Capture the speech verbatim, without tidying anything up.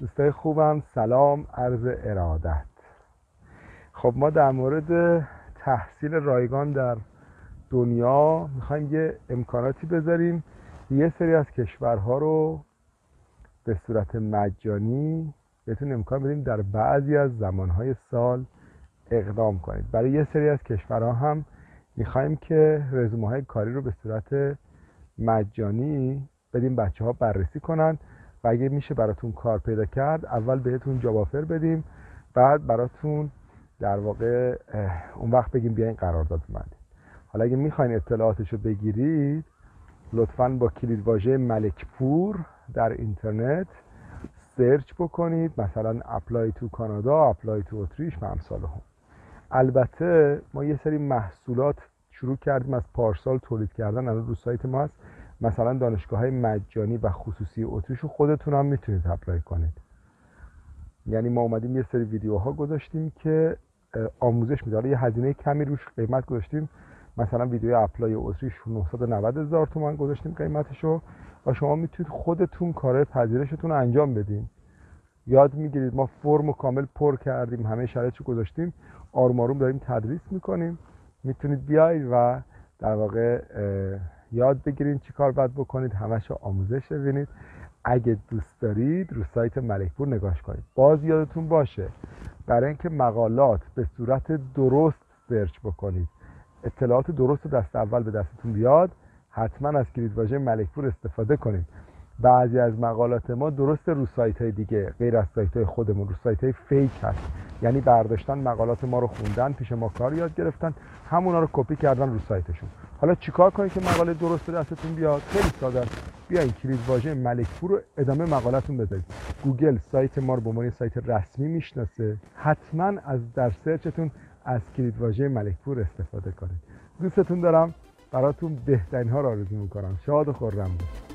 دوستای خوبم، سلام، عرض ارادت. خب ما در مورد تحصیل رایگان در دنیا میخوایم یه امکاناتی بذاریم. یه سری از کشورها رو به صورت مجانی بهتون امکان بدیم در بعضی از زمانهای سال اقدام کنید. برای یه سری از کشورها هم میخوایم که رزومه های کاری رو به صورت مجانی بدیم بچه ها بررسی کنن و اگه میشه براتون کار پیدا کرد اول بهتون جاب آفر بدیم، بعد براتون در واقع اون وقت بگیم بیاین قرارداد ببندید. حالا اگه میخواین اطلاعاتشو بگیرید لطفاً با کلید واژه ملکپور در اینترنت سرچ بکنید، مثلا اپلای تو کانادا، اپلای تو اتریش و امثال هم. البته ما یه سری محصولات شروع کردیم از پارسال تولید کردن، الان رو سایت ما هست. مثلا دانشگاه‌های مجانی و خصوصی اتریش رو خودتون هم میتونید اپلای کنید. یعنی ما اومدیم یه سری ویدیوها گذاشتیم که آموزش میده. یه هزینه کمی روش قیمت گذاشتیم، مثلا ویدیو اپلای اتریش نهصد و نود هزار تومان گذاشتیم قیمتشو و شما میتونید خودتون کارهای پذیرشتون رو انجام بدین. یاد میگیرید. ما فرم کامل پر کردیم، همه شرایطشو گذاشتیم، آروم آروم داریم تدریس میکنیم. میتونید بیاید و در واقع یاد بگیرید چی کار باید بکنید، همشو آموزش ببینید. اگه دوست دارید رو سایت ملکپور نگاش کنید. باز یادتون باشه برای اینکه مقالات به صورت درست سرچ بکنید، اطلاعات درست دست اول به دستتون بیاد، حتما از کلید واژه ملکپور استفاده کنید. بعضی از مقالات ما درست رو سایت های دیگه غیر از سایت های خودمون رو سایت های فیک هست، یعنی برداشتن مقالات ما رو خوندن، پیش ما کار یاد گرفتن، همونا رو کپی کردن رو سایتشون. حالا چیکار کنید که مقاله درست به دستتون بیاد؟ خیلی ساده است. بیاین کلید واژه ملکپور رو ادامه مقالتون بذارید. گوگل سایت ما رو به عنوان سایت رسمی میشناسه. حتما از در سرچتون از کلید واژه ملکپور استفاده کنید. دوستتون دارم، براتون بهترین ها رو آرزو میکنم. شاد و خرم باشید.